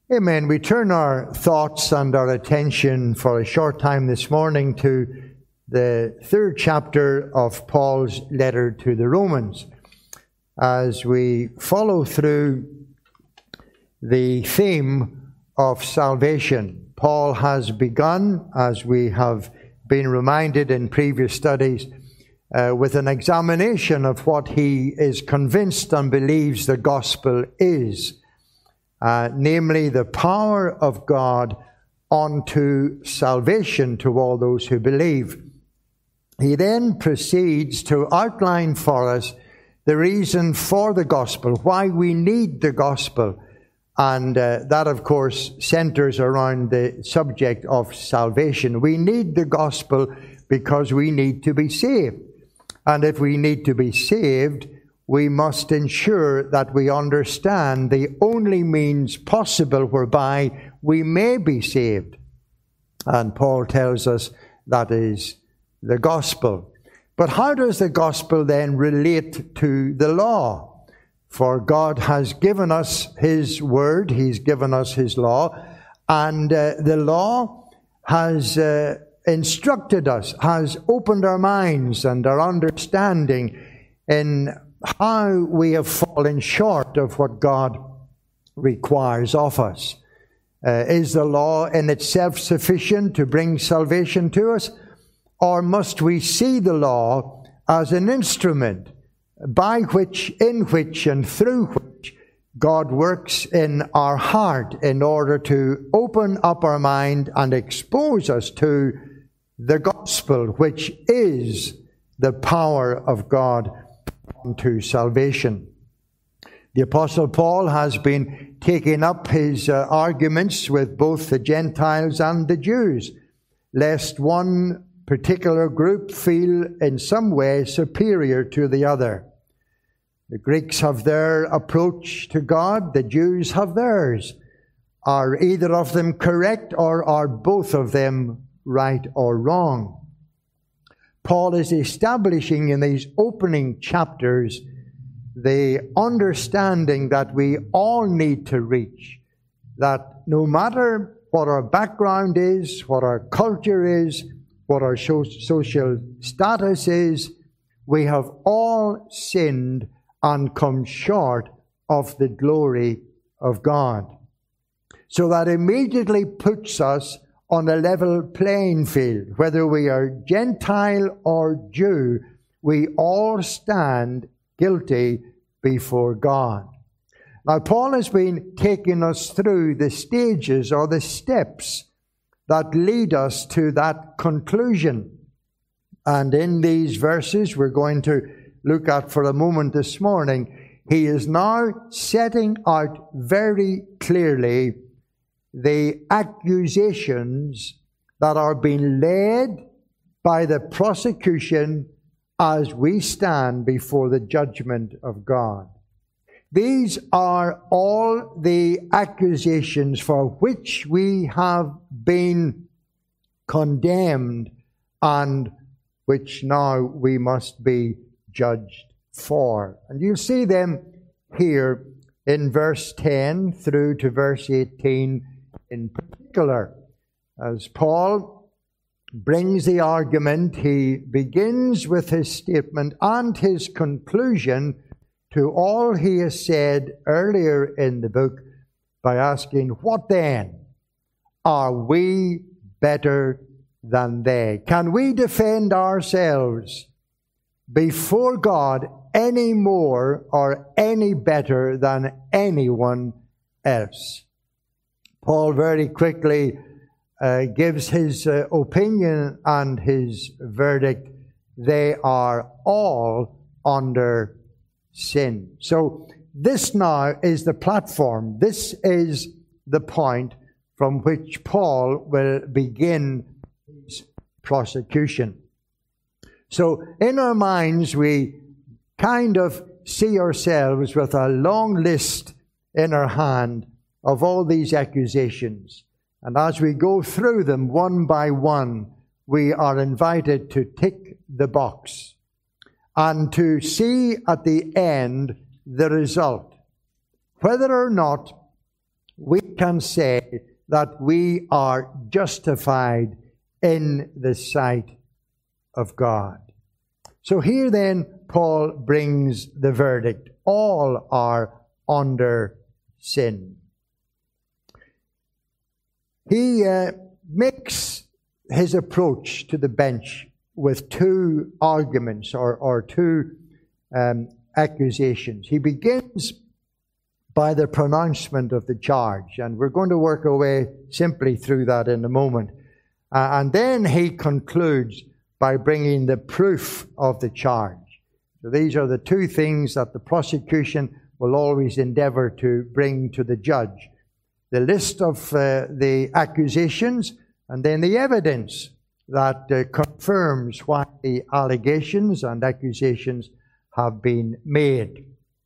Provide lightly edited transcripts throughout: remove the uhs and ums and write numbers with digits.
Amen. We turn our thoughts and our attention for a short time this morning to the third chapter of Paul's letter to the Romans, as we follow through the theme of salvation. Paul has begun, as we have been reminded in previous studies, with an examination of what he is convinced and believes the gospel is. Namely, the power of God unto salvation to all those who believe. He then proceeds to outline for us the reason for the gospel, why we need the gospel. And that, of course, centers around the subject of salvation. We need the gospel because we need to be saved. And if we need to be saved, we must ensure that we understand the only means possible whereby we may be saved. And Paul tells us that is the gospel. But how does the gospel then relate to the law? For God has given us His word, He's given us His law, and the law has instructed us, has opened our minds and our understanding in how we have fallen short of what God requires of us. Is the law in itself sufficient to bring salvation to us? Or must we see the law as an instrument by which, in which, and through which God works in our heart in order to open up our mind and expose us to the gospel, which is the power of God unto salvation? The Apostle Paul has been taking up his arguments with both the Gentiles and the Jews, lest one particular group feel in some way superior to the other. The Greeks have their approach to God, the Jews have theirs. Are either of them correct, or are both of them right or wrong? Paul is establishing in these opening chapters the understanding that we all need to reach, that no matter what our background is, what our culture is, what our social status is, we have all sinned and come short of the glory of God. So that immediately puts us on a level playing field. Whether we are Gentile or Jew, we all stand guilty before God. Now, Paul has been taking us through the stages or the steps that lead us to that conclusion. And in these verses we're going to look at for a moment this morning, he is now setting out very clearly the accusations that are being laid by the prosecution as we stand before the judgment of God. These are all the accusations for which we have been condemned and which now we must be judged for. And you see them here in verse 10 through to verse 18 in particular. As Paul brings the argument, he begins with his statement and his conclusion to all he has said earlier in the book by asking, what then? Are we better than they? Can we defend ourselves before God any more or any better than anyone else? Paul very quickly gives his opinion and his verdict. They are all under sin. So this now is the platform. This is the point from which Paul will begin his prosecution. So in our minds, we kind of see ourselves with a long list in our hand of all these accusations. And as we go through them one by one, we are invited to tick the box and to see at the end the result, whether or not we can say that we are justified in the sight of God. So here then, Paul brings the verdict. All are under sin. He makes his approach to the bench with two arguments or two accusations. He begins by the pronouncement of the charge, and we're going to work our way simply through that in a moment. And then he concludes by bringing the proof of the charge. So these are the two things that the prosecution will always endeavor to bring to the judge. The list of the accusations, and then the evidence that confirms what the allegations and accusations have been made.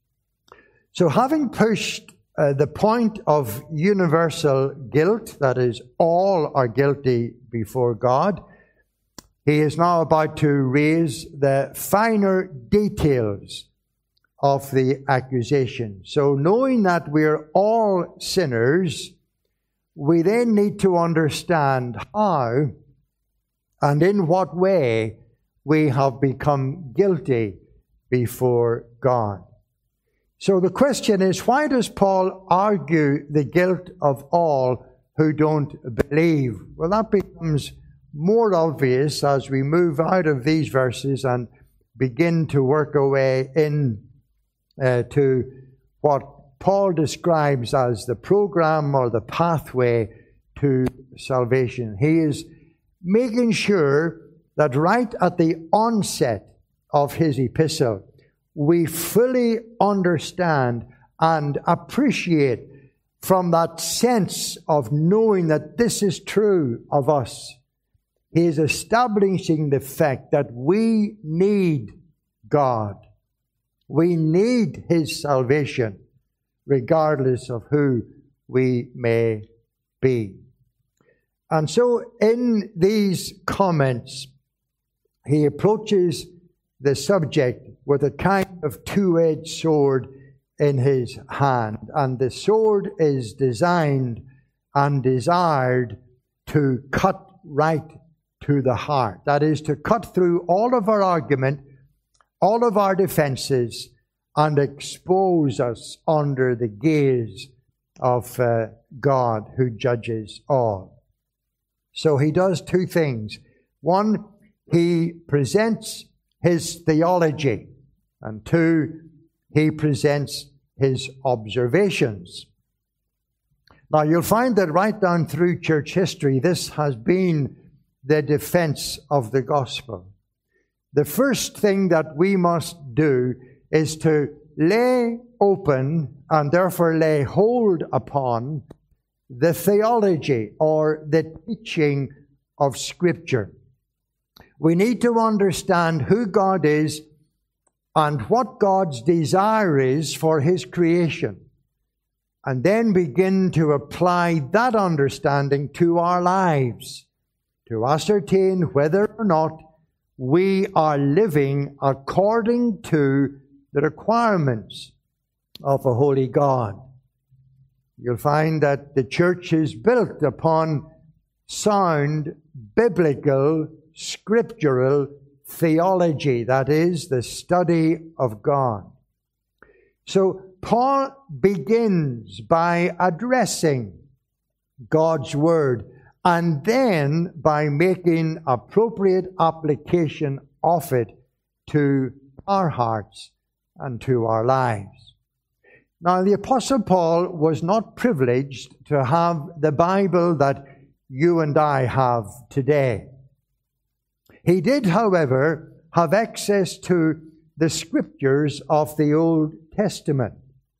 So having pushed the point of universal guilt, that is, all are guilty before God, he is now about to raise the finer details of the accusation. So knowing that we're all sinners, we then need to understand how and in what way we have become guilty before God. So the question is, why does Paul argue the guilt of all who don't believe? Well, that becomes more obvious as we move out of these verses and begin to work our way in to what Paul describes as the program or the pathway to salvation. He is making sure that right at the onset of his epistle, we fully understand and appreciate from that sense of knowing that this is true of us. He is establishing the fact that we need God. We need His salvation, regardless of who we may be. And so in these comments, he approaches the subject with a kind of two-edged sword in his hand. And the sword is designed and desired to cut right to the heart. That is, to cut through all of our argument, all of our defenses, and expose us under the gaze of God who judges all. So he does two things. One, he presents his theology, and two, he presents his observations. Now you'll find that right down through church history, this has been the defense of the gospel. The first thing that we must do is to lay open and therefore lay hold upon the theology or the teaching of Scripture. We need to understand who God is and what God's desire is for His creation, and then begin to apply that understanding to our lives to ascertain whether or not we are living according to the requirements of a holy God. You'll find that the church is built upon sound, biblical, scriptural theology, that is, the study of God. So Paul begins by addressing God's Word and then by making appropriate application of it to our hearts and to our lives. Now, the Apostle Paul was not privileged to have the Bible that you and I have today. He did, however, have access to the Scriptures of the Old Testament.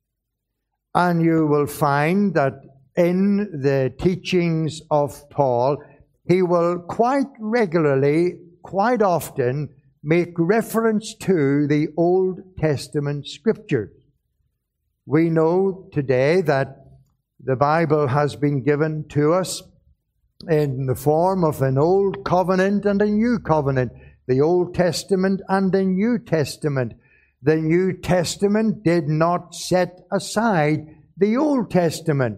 And you will find that in the teachings of Paul, he will quite regularly, quite often, make reference to the Old Testament Scriptures. We know today that the Bible has been given to us in the form of an Old Covenant and a New Covenant, the Old Testament and the New Testament. The New Testament did not set aside the Old Testament,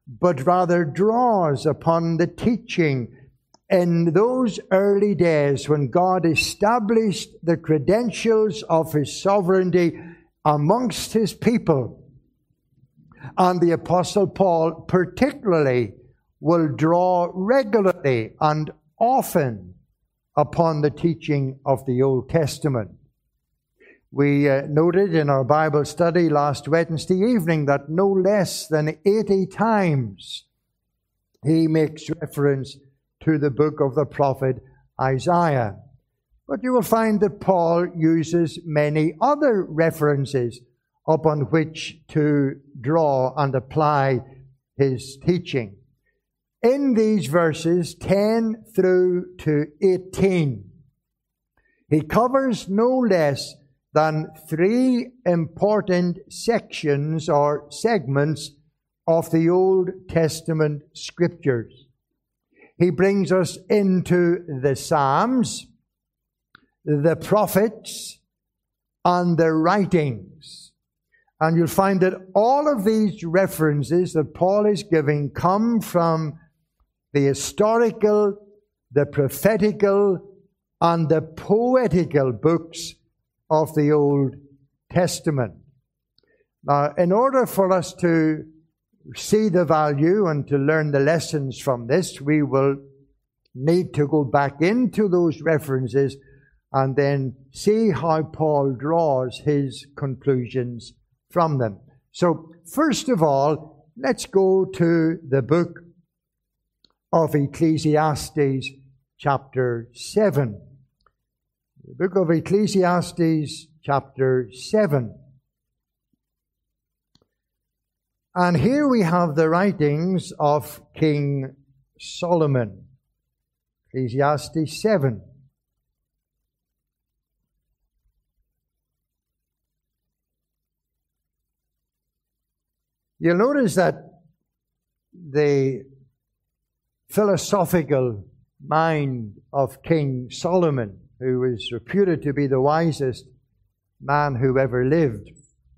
but rather draws upon the teaching in those early days when God established the credentials of His sovereignty amongst His people. And the Apostle Paul particularly will draw regularly and often upon the teaching of the Old Testament. We noted in our Bible study last Wednesday evening that no less than 80 times he makes reference to the book of the prophet Isaiah. But you will find that Paul uses many other references upon which to draw and apply his teaching. In these verses 10 through to 18, he covers no less than 3 important sections or segments of the Old Testament Scriptures. He brings us into the Psalms, the prophets, and the writings. And you'll find that all of these references that Paul is giving come from the historical, the prophetical, and the poetical books of the Old Testament. Now, in order for us to see the value and to learn the lessons from this, we will need to go back into those references and then see how Paul draws his conclusions from them. So, first of all, let's go to the book of Ecclesiastes, chapter 7. The book of Ecclesiastes, chapter 7. And here we have the writings of King Solomon. Ecclesiastes 7. You'll notice that the philosophical mind of King Solomon, who is reputed to be the wisest man who ever lived,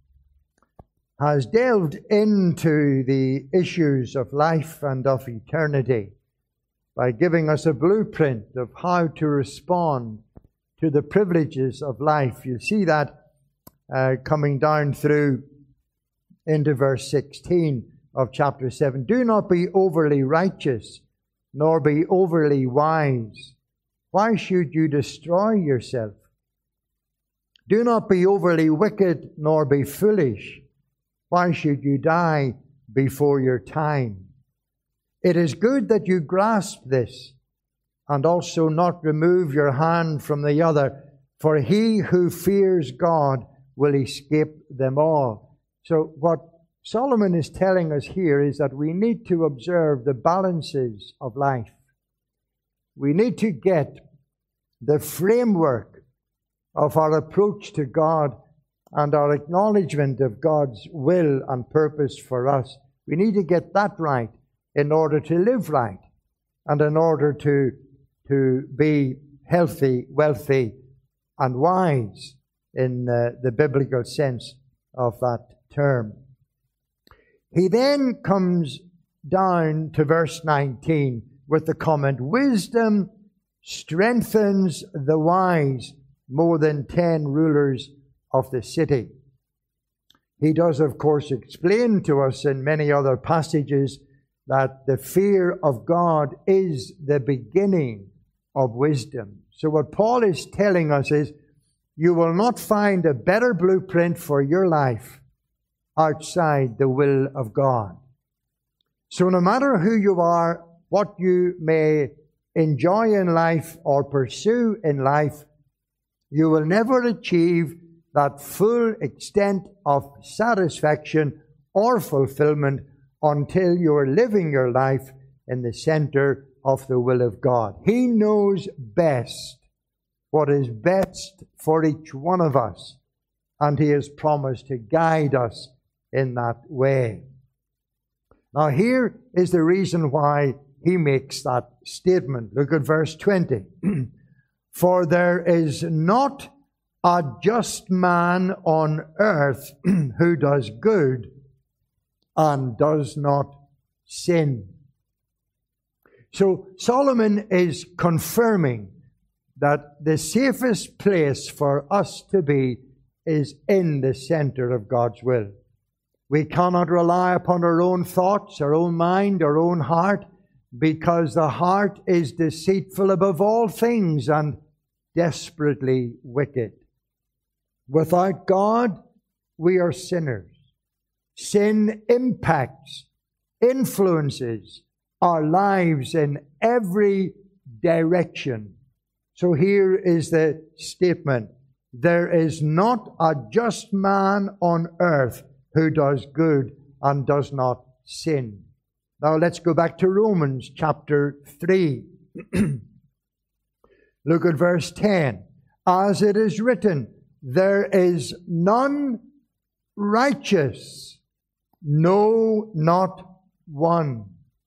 has delved into the issues of life and of eternity by giving us a blueprint of how to respond to the privileges of life. You see that coming down through into verse 16 of chapter 7. Do not be overly righteous, nor be overly wise. Why should you destroy yourself? Do not be overly wicked, nor be foolish. Why should you die before your time? It is good that you grasp this, and also not remove your hand from the other, for he who fears God will escape them all. So what Solomon is telling us here is that we need to observe the balances of life. We need to get the framework of our approach to God and our acknowledgement of God's will and purpose for us. We need to get that right in order to live right and in order to be healthy, wealthy, and wise in the biblical sense of that term. He then comes down to verse 19 with the comment, wisdom strengthens the wise more than 10 rulers of the city. He does, of course, explain to us in many other passages that the fear of God is the beginning of wisdom. So what Paul is telling us is, you will not find a better blueprint for your life outside the will of God. So no matter who you are, what you may enjoy in life or pursue in life, you will never achieve that full extent of satisfaction or fulfillment until you are living your life in the center of the will of God. He knows best what is best for each one of us, and He has promised to guide us in that way. Now here is the reason why he makes that statement. Look at verse 20. For there is not a just man on earth who does good and does not sin. So Solomon is confirming that the safest place for us to be is in the center of God's will. We cannot rely upon our own thoughts, our own mind, our own heart, because the heart is deceitful above all things and desperately wicked. Without God, we are sinners. Sin impacts, influences our lives in every direction. So here is the statement. There is not a just man on earth who does good and does not sin. Now let's go back to Romans chapter 3. Look at verse 10. As it is written, there is none righteous, no, not one.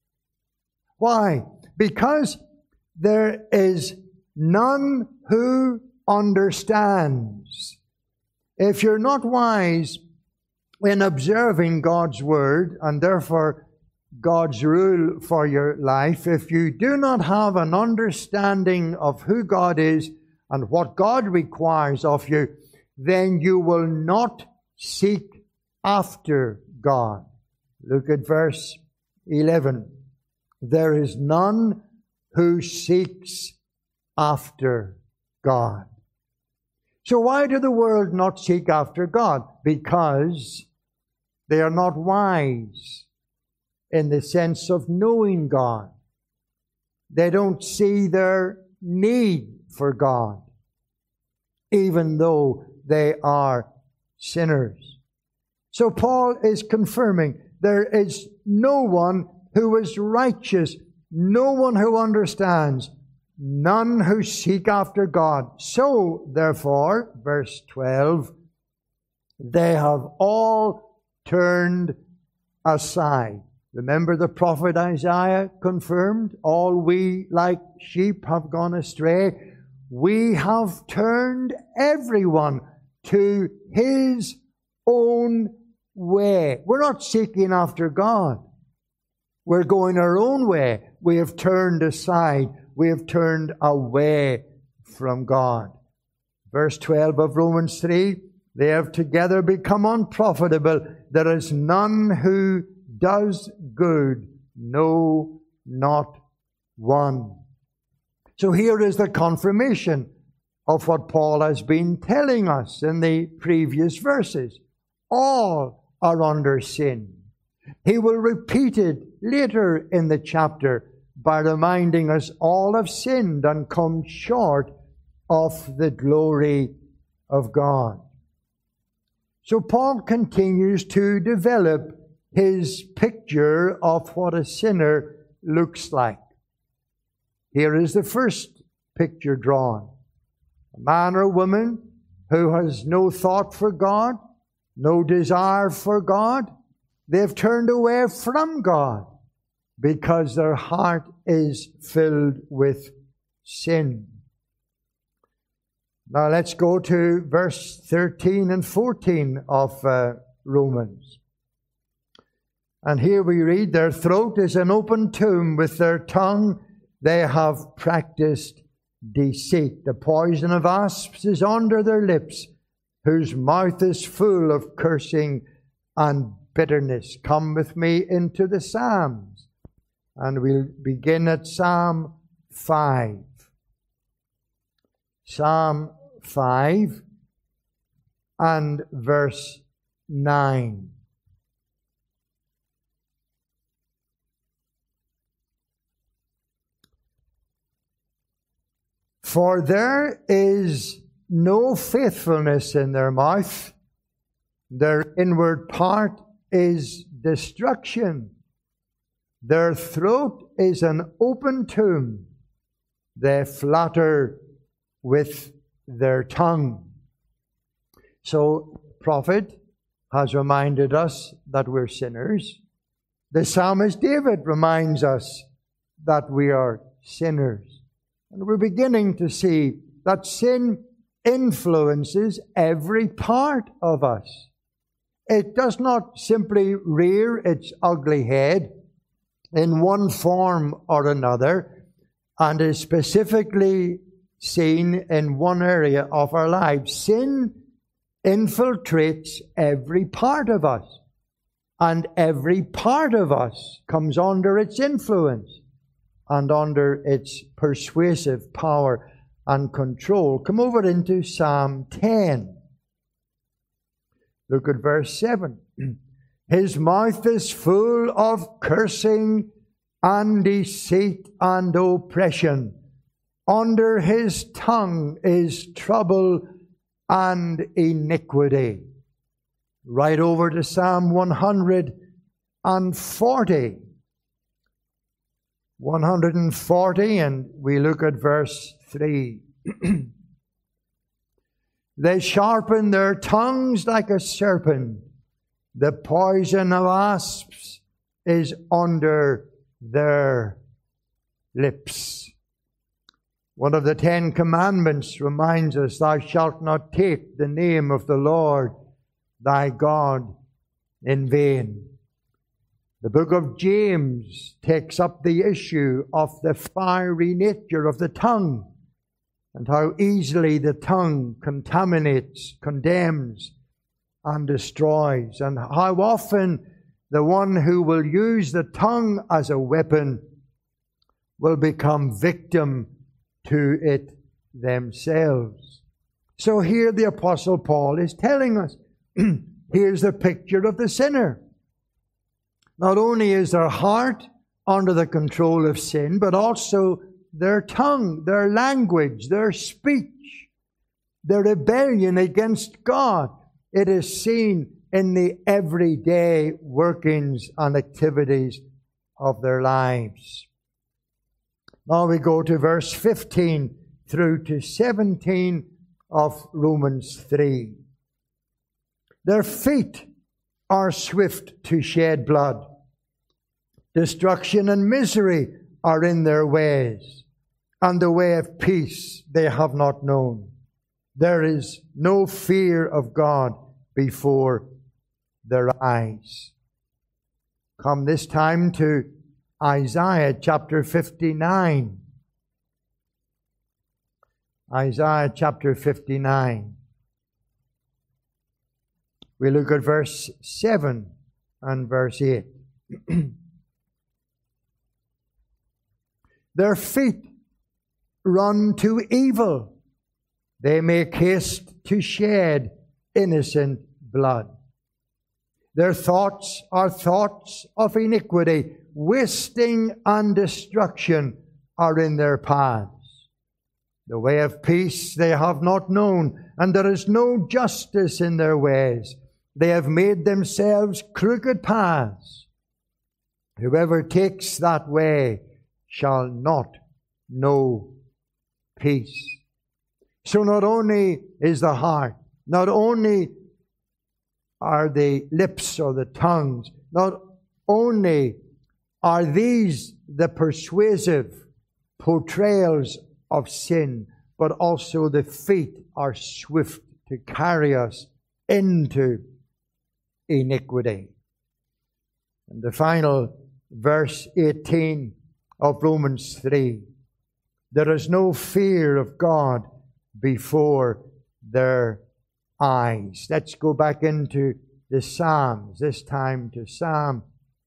Why? Because there is none who understands. If you're not wise in observing God's word and therefore God's rule for your life, if you do not have an understanding of who God is and what God requires of you, then you will not seek after God. Look at verse 11. There is none who seeks after God. So why do the world not seek after God? Because they are not wise in the sense of knowing God. They don't see their need for God, even though they are sinners. So Paul is confirming there is no one who is righteous, no one who understands, none who seek after God. So, therefore, verse 12, they have all turned aside. Remember the prophet Isaiah confirmed, all we like sheep have gone astray. We have turned everyone to his own way. We're not seeking after God. We're going our own way. We have turned aside. We have turned away from God. Verse 12 of Romans 3, they have together become unprofitable. There is none who does good, no, not one. So here is the confirmation of what Paul has been telling us in the previous verses. All are under sin. He will repeat it later in the chapter by reminding us all have sinned and come short of the glory of God. So Paul continues to develop his picture of what a sinner looks like. Here is the first picture drawn. A man or woman who has no thought for God, no desire for God. They've turned away from God because their heart is filled with sin. Now let's go to verse 13 and 14 of Romans. And here we read, their throat is an open tomb, with their tongue they have practiced deceit. The poison of asps is under their lips, whose mouth is full of cursing and bitterness. Come with me into the Psalms, and we'll begin at Psalm 5. Psalm 5 and verse 9. For there is no faithfulness in their mouth. Their inward part is destruction. Their throat is an open tomb. They flatter with their tongue. So, the prophet has reminded us that we're sinners. The psalmist David reminds us that we are sinners. And we're beginning to see that sin influences every part of us. It does not simply rear its ugly head in one form or another, and is specifically seen in one area of our lives. Sin infiltrates every part of us, and every part of us comes under its influence and under its persuasive power and control. Come over into Psalm 10. Look at verse 7. His mouth is full of cursing and deceit and oppression. Under his tongue is trouble and iniquity. Right over to Psalm 140. 140, and we look at verse 3. They sharpen their tongues like a serpent. The poison of asps is under their lips. One of the 10 Commandments reminds us, thou shalt not take the name of the Lord thy God in vain. The book of James takes up the issue of the fiery nature of the tongue and how easily the tongue contaminates, condemns, and destroys, and how often the one who will use the tongue as a weapon will become victim to it themselves. So here the Apostle Paul is telling us, here's the picture of the sinner. Not only is their heart under the control of sin, but also their tongue, their language, their speech, their rebellion against God. It is seen in the everyday workings and activities of their lives. Now we go to verse 15 through to 17 of Romans 3. Their feet are swift to shed blood. Destruction and misery are in their ways, and the way of peace they have not known. There is no fear of God before their eyes. Come this time to Isaiah chapter 59. Isaiah chapter 59. We look at verse 7 and verse 8. Their feet run to evil. They make haste to shed innocent blood. Their thoughts are thoughts of iniquity. Wasting and destruction are in their paths. The way of peace they have not known, and there is no justice in their ways. They have made themselves crooked paths. Whoever takes that way shall not know peace. So not only is the heart, not only are the lips or the tongues, not only are these the persuasive portrayals of sin, but also the feet are swift to carry us into iniquity. And the final verse 18 of Romans 3. There is no fear of God before their eyes. Let's go back into the Psalms, this time to Psalm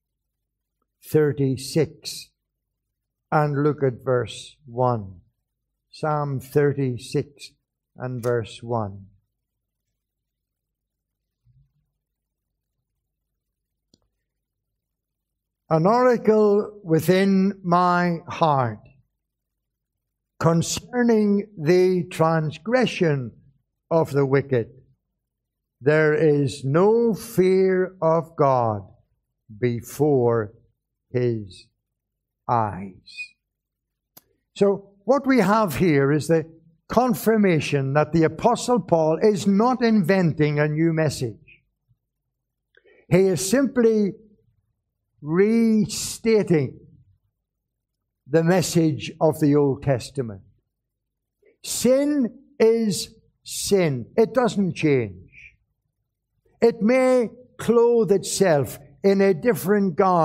36 and look at verse 1. Psalm 36 and verse 1. An oracle within my heart concerning the transgression of the wicked. There is no fear of God before His eyes. So what we have here is the confirmation that the Apostle Paul is not inventing a new message. He is simply restating the message of the Old Testament. Sin is sin. It doesn't change. It may clothe itself in a different garb,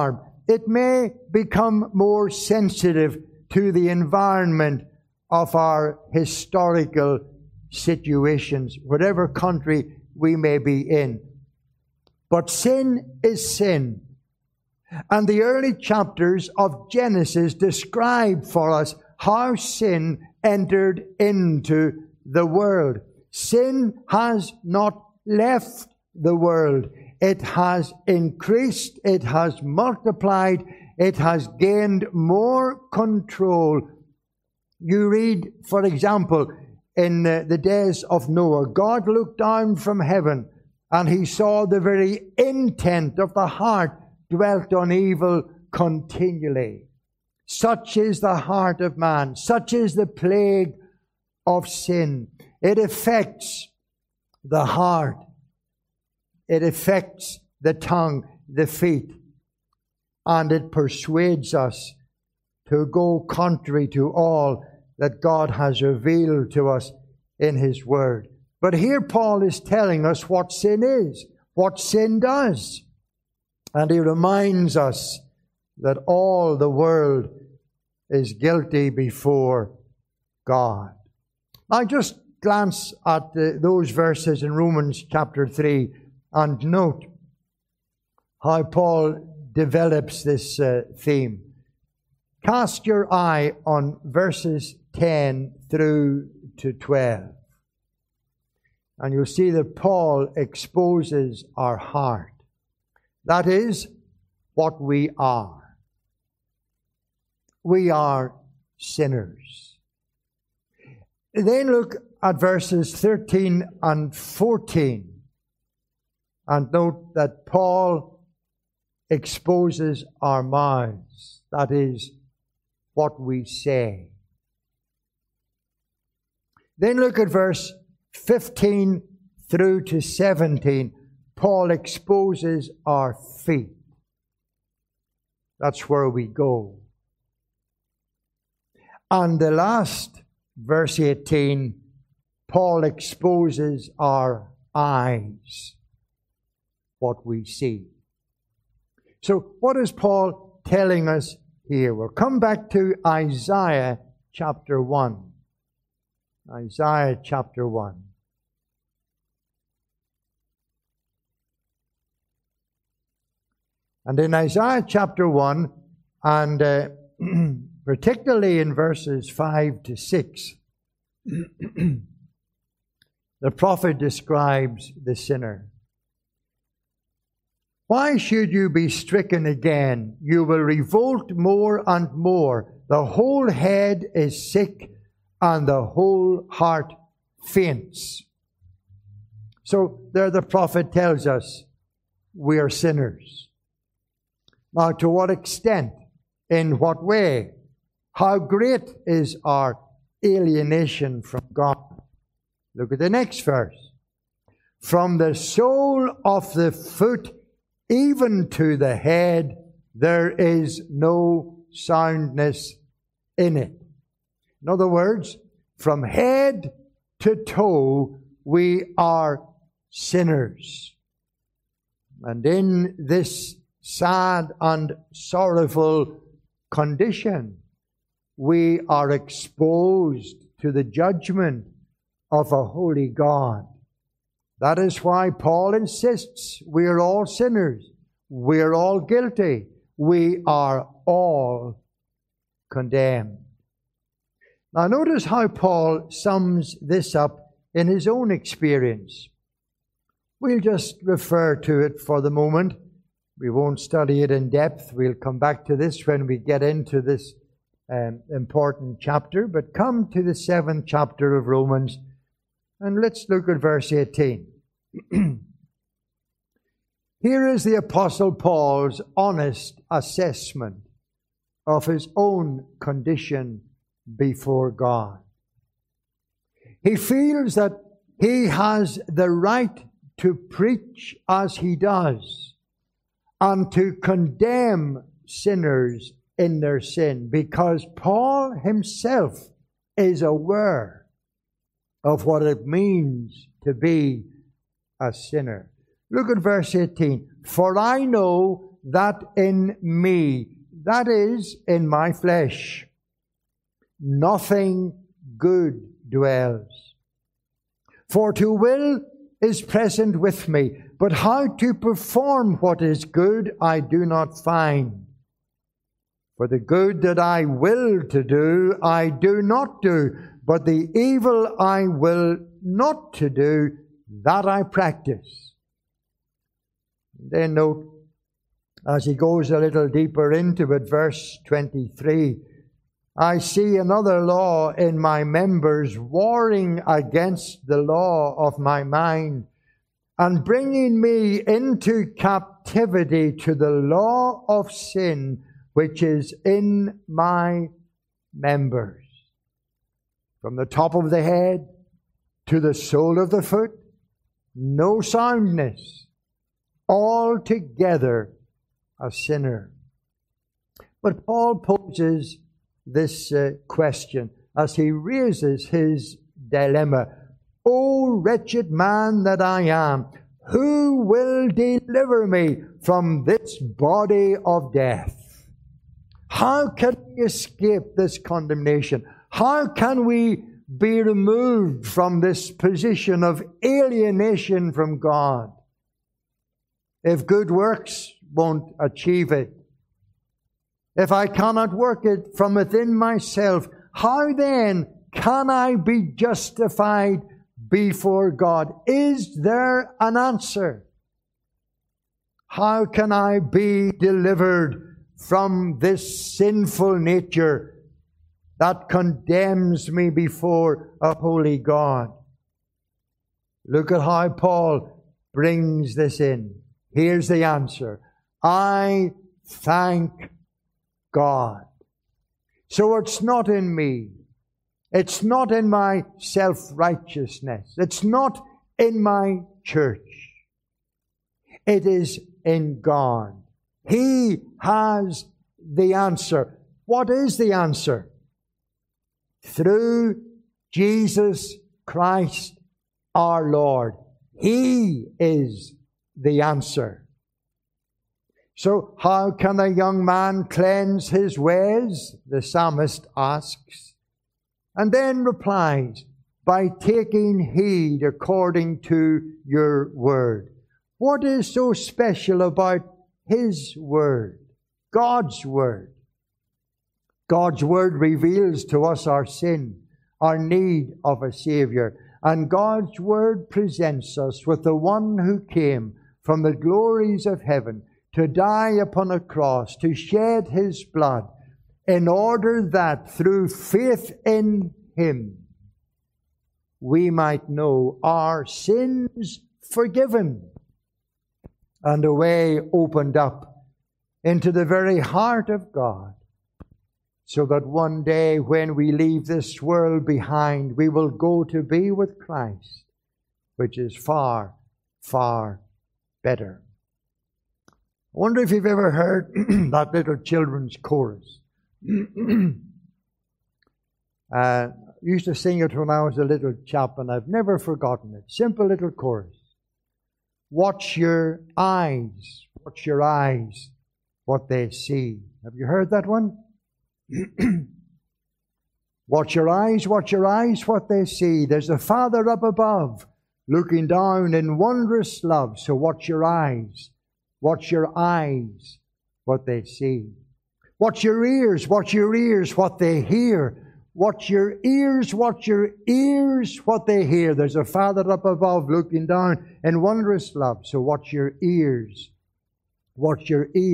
it may become more sensitive to the environment of our historical situations, whatever country we may be in. But sin is sin. And the early chapters of Genesis describe for us how sin entered into the world. Sin has not left the world. It has increased, it has multiplied, it has gained more control. You read, for example, in the days of Noah, God looked down from heaven and he saw the very intent of the heart dwelt on evil continually. Such is the heart of man. Such is the plague of sin. It affects the heart. It affects the tongue, the feet. And it persuades us to go contrary to all that God has revealed to us in His Word. But here Paul is telling us what sin is, what sin does. And he reminds us that all the world is guilty before God. Now just glance at those verses in Romans chapter 3 and note how Paul develops this theme. Cast your eye on verses 10 through to 12. And you'll see that Paul exposes our heart. That is what we are. We are sinners. Then look at verses 13 and 14 and note that Paul exposes our mouths. That is what we say. Then look at verse 15 through to 17. Paul exposes our feet. That's where we go. And the last, verse 18, Paul exposes our eyes, what we see. So what is Paul telling us here? We'll come back to Isaiah chapter 1. Isaiah chapter 1. And in Isaiah chapter 1, and particularly in verses 5 to 6, the prophet describes the sinner. Why should you be stricken again? You will revolt more and more. The whole head is sick and the whole heart faints. So there the prophet tells us we are sinners. Now, to what extent? In what way? How great is our alienation from God? Look at the next verse. From the sole of the foot even to the head, there is no soundness in it. In other words, from head to toe, we are sinners. And in this sad and sorrowful condition, we are exposed to the judgment of a holy God. That is why Paul insists we are all sinners. We are all guilty. We are all condemned. Now notice how Paul sums this up in his own experience. We'll just refer to it for the moment. We won't study it in depth. We'll come back to this when we get into this important chapter. But come to the 7th chapter of Romans and let's look at verse 18. Here is the Apostle Paul's honest assessment of his own condition before God. He feels that he has the right to preach as he does and to condemn sinners in their sin, because Paul himself is aware of what it means to be a sinner. Look at verse 18. For I know that in me, that is, in my flesh, nothing good dwells. For to will is present with me, but how to perform what is good I do not find. For the good that I will to do, I do not do, but the evil I will not to do, that I practice. Then note, as he goes a little deeper into it, verse 23, I see another law in my members, warring against the law of my mind, and bringing me into captivity to the law of sin, which is in my members. From the top of the head to the sole of the foot, no soundness, altogether a sinner. But Paul poses this question as he raises his dilemma. O wretched man that I am, who will deliver me from this body of death? How can we escape this condemnation? How can we be removed from this position of alienation from God if good works won't achieve it? If I cannot work it from within myself, how then can I be justified before God? Is there an answer? How can I be delivered from this sinful nature that condemns me before a holy God? Look at how Paul brings this in. Here's the answer. I thank God. So it's not in me. It's not in my self-righteousness. It's not in my church. It is in God. He has the answer. What is the answer? Through Jesus Christ our Lord. He is the answer. So how can a young man cleanse his ways? The psalmist asks. And then replies, by taking heed according to your word. What is so special about His word? God's word. God's word reveals to us our sin, our need of a Savior. And God's word presents us with the one who came from the glories of heaven to die upon a cross, to shed His blood, in order that through faith in Him we might know our sins forgiven and a way opened up into the very heart of God, so that one day when we leave this world behind, we will go to be with Christ, which is far, far better. I wonder if you've ever heard that little children's chorus. I used to sing it when I was a little chap, and I've never forgotten it. Simple little chorus. Watch your eyes, what they see. Have you heard that one? Watch your eyes, what they see. There's a Father up above, looking down in wondrous love. So watch your eyes, what they see. Watch your ears, what they hear. Watch your ears, what they hear. There's a Father up above looking down in wondrous love. So watch your ears, what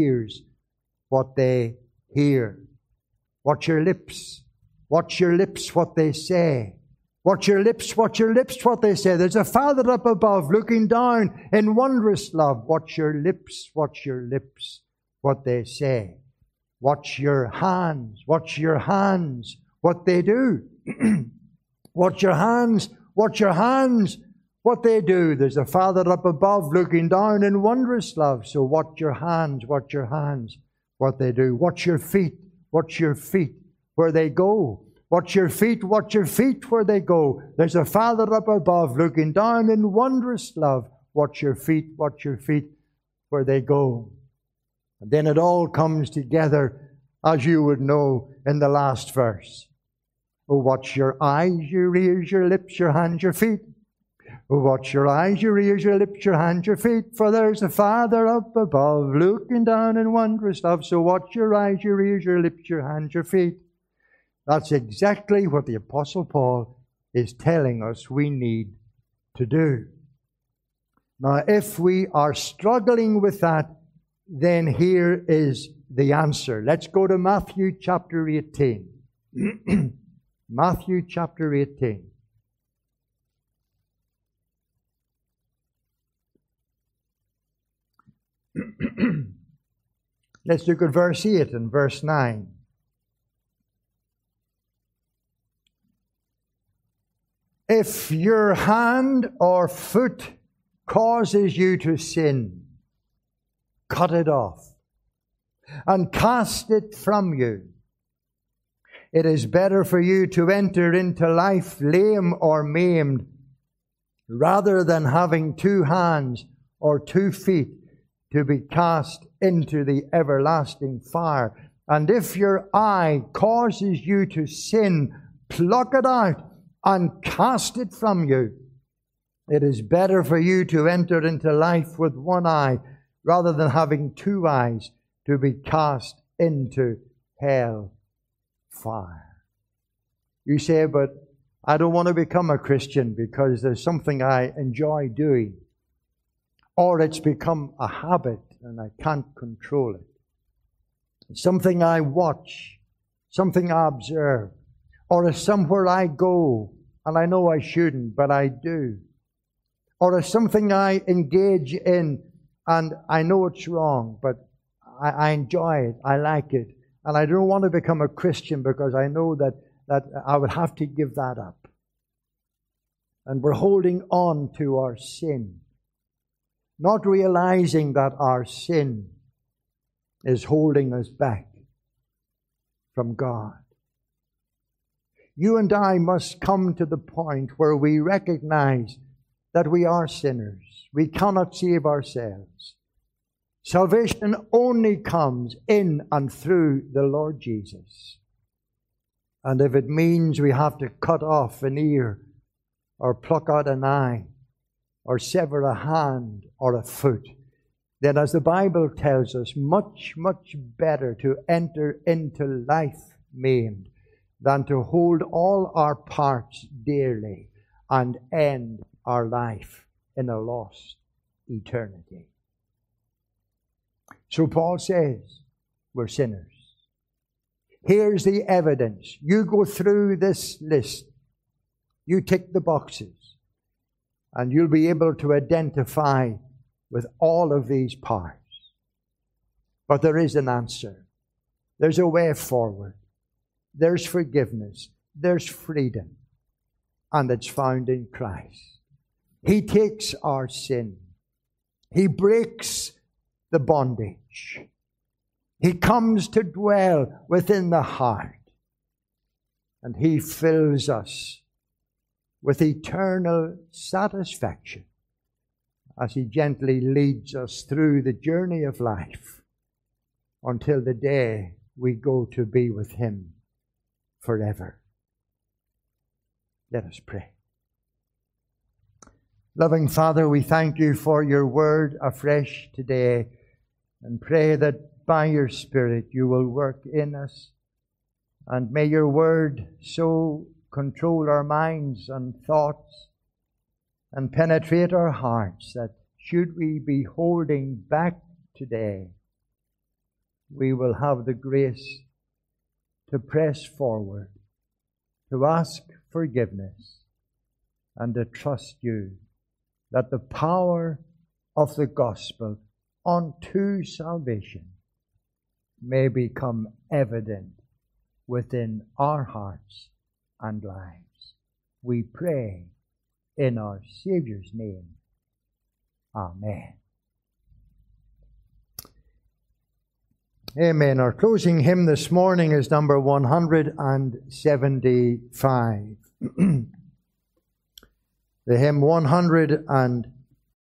they hear. Watch your lips, what they say. Watch your lips, what they say. There's a Father up above looking down in wondrous love. Watch your lips, what they say. Watch your hands, what they do. Watch your hands, what they do. There's a Father up above looking down in wondrous love. So watch your hands, what they do. Watch your feet, where they go. Watch your feet, where they go. There's a Father up above looking down in wondrous love. Watch your feet, where they go. And then it all comes together, as you would know, in the last verse. Oh, watch your eyes, your ears, your lips, your hands, your feet. Oh, watch your eyes, your ears, your lips, your hands, your feet. For there's a Father up above, looking down in wondrous love. So watch your eyes, your ears, your lips, your hands, your feet. That's exactly what the Apostle Paul is telling us we need to do. Now, if we are struggling with that, then here is the answer. Let's go to Matthew chapter 18. Matthew chapter 18. Let's look at verse 8 and verse 9. If your hand or foot causes you to sin, cut it off and cast it from you. It is better for you to enter into life lame or maimed rather than having 2 hands or 2 feet to be cast into the everlasting fire. And if your eye causes you to sin, pluck it out and cast it from you. It is better for you to enter into life with 1 eye rather than having 2 eyes to be cast into hell fire. You say, but I don't want to become a Christian because there's something I enjoy doing. Or it's become a habit and I can't control it. It's something I watch, something I observe. Or it's somewhere I go and I know I shouldn't, but I do. Or it's something I engage in and I know it's wrong, but I enjoy it, I like it. And I don't want to become a Christian because I know that I would have to give that up. And we're holding on to our sin, not realizing that our sin is holding us back from God. You and I must come to the point where we recognize that we are sinners. We cannot save ourselves. Salvation only comes in and through the Lord Jesus. And if it means we have to cut off an ear, or pluck out an eye, or sever a hand or a foot, then as the Bible tells us, much, much better to enter into life maimed than to hold all our parts dearly and end our life in a lost eternity. So Paul says, we're sinners. Here's the evidence. You go through this list. You tick the boxes. And you'll be able to identify with all of these parts. But there is an answer. There's a way forward. There's forgiveness. There's freedom. And it's found in Christ. He takes our sin. He breaks the bondage. He comes to dwell within the heart. And He fills us with eternal satisfaction as He gently leads us through the journey of life until the day we go to be with Him forever. Let us pray. Loving Father, we thank You for Your word afresh today and pray that by Your Spirit You will work in us, and may Your word so control our minds and thoughts and penetrate our hearts that should we be holding back today, we will have the grace to press forward, to ask forgiveness, and to trust You that the power of the gospel unto salvation may become evident within our hearts and lives. We pray in our Savior's name. Amen. Amen. Our closing hymn this morning is number 175. The hymn 175.